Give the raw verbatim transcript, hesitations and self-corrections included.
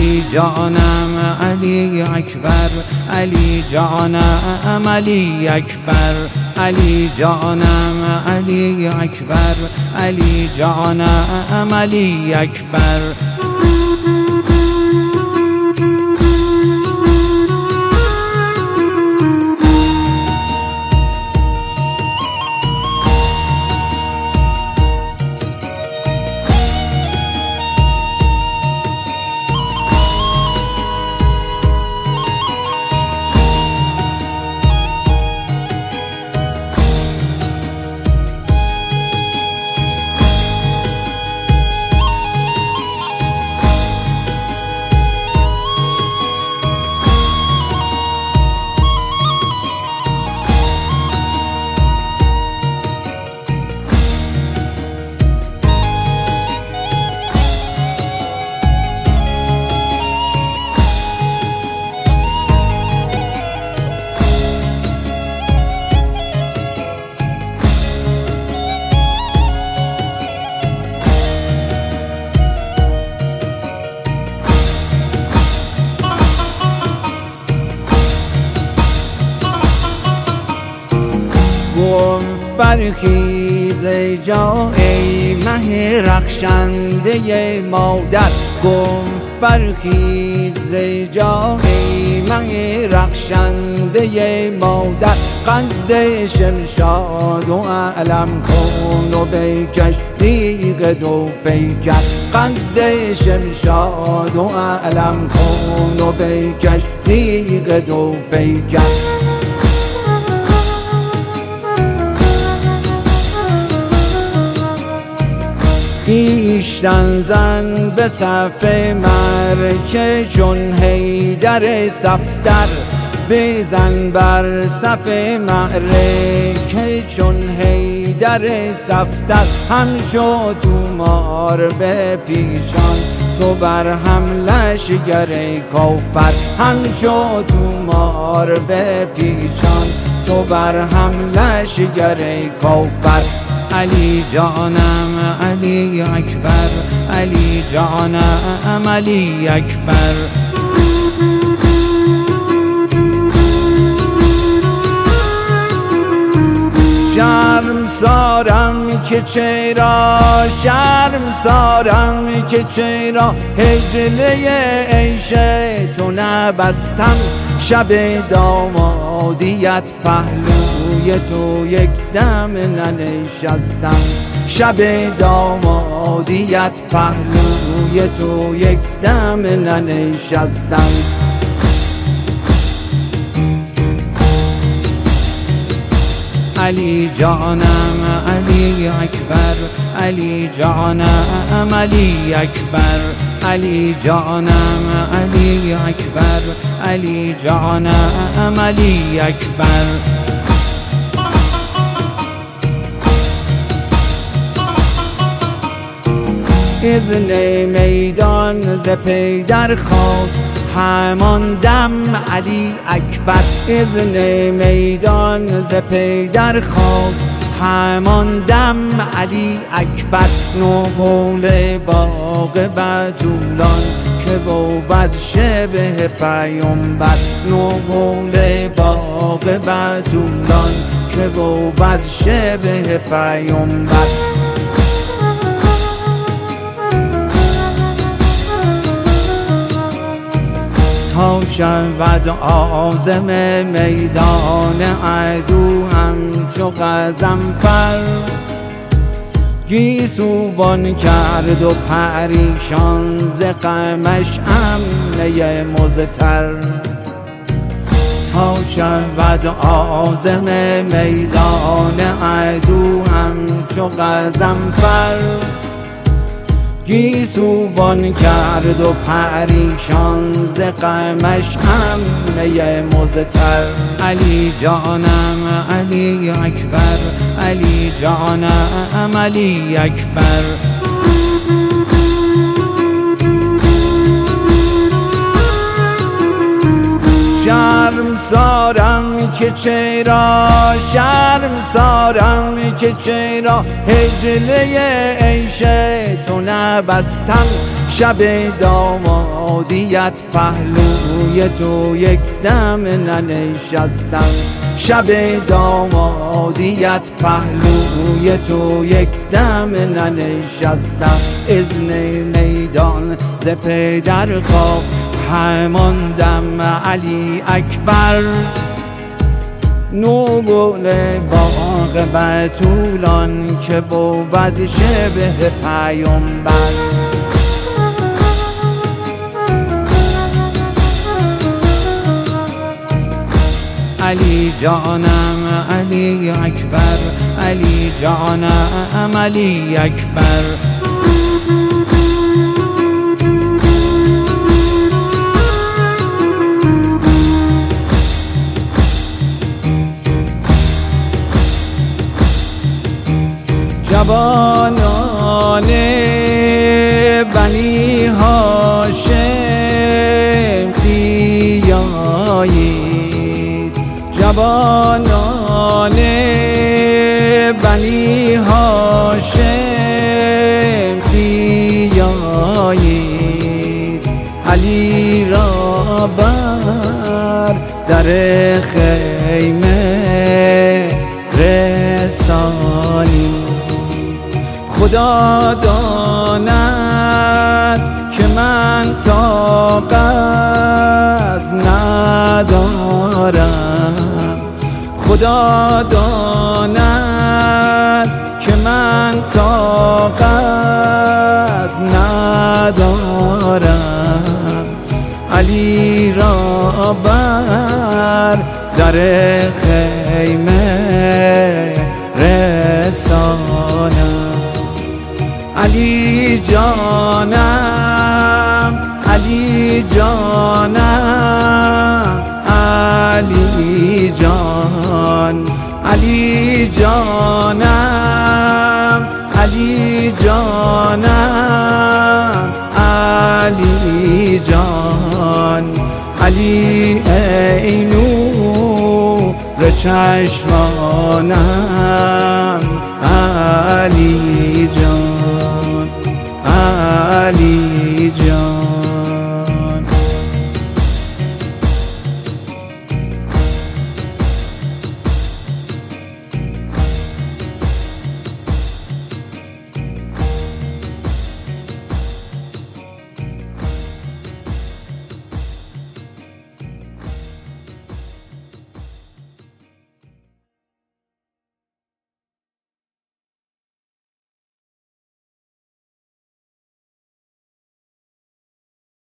علی جانم علی اکبر، علی جانم علی اکبر، علی جانم علی اکبر، علی جانم علی اکبر. گفت برخیز ای جان ای مه رخشنده مادر، گفت برخیز ای جان ای مه رخشنده مادر. قد شمشاد و علم کن و بکش تیغ دو پیکر، قد شمشاد و علم کن و بکش تیغ دو پیکر. خویشتن زن به صف معرکه چون حیدر صفدر، بزن بر صف معرکه چون حیدر صفدر. همچو تومار به پیچان تو بر هم لشگر کافر، همچو تومار به پیچان تو بر هم لشگر کافر. علی جانم علی اکبر، علی جانم علی اکبر. شرم سارم که چرا، شرم سارم که چرا هجله عیش تو نبستم. شب دامادیت پهلوی تو یک دم ننشستم، شب دامادیت پهلوی تو یک دم ننشستم. علی جانم علی اکبر، علی جانم علی اکبر، علی جانم علی اکبر، علی جانم علی اکبر. اذن میدان ز پیدر خواست همان دم علی اکبر، اذن میدان ز پیدر خواست همان دم علی اکبر. نقول باغ بتولان که بود شبه پیامبر، نقول باغ بتولان که بود شبه پیامبر. تا شود عازم میدان عدو همچو غضنفر، گیسوان کرد و پریشان ز غمش عمه مضطر. تا شود عازم میدان عدو همچو غضنفر، گیسوان کرد و پریشان ز غمش عمه مضطر. علی جانم علی اکبر، علی جانم علی اکبر. شرم سارم که چرا، شرم سارم که چرا هجله عیش تو نبستم. شب دامادیت پهلوی تو یک دم ننشستم، شب دامادیت پهلوی تو یک دم ننشستم. اذن میدان ز پدر خواست همان دم علی اکبر، نوگل باغ بتولان که بود شبه پیامبر. علی جانم علی اکبر، علی جانم علی اکبر. جوانان بنی هاشم بیایید، جوانان بنی هاشم بیایید، علی را بر در خیمه رسانی. خدا داند که من طاقت ندارم، خدا داند که من طاقت ندارم، علی را بر در خیمه رسانم. علی جانم علی جانم علی جان، علی جانم علی جانم علی جان. علی ای نور چشمانم علی جان.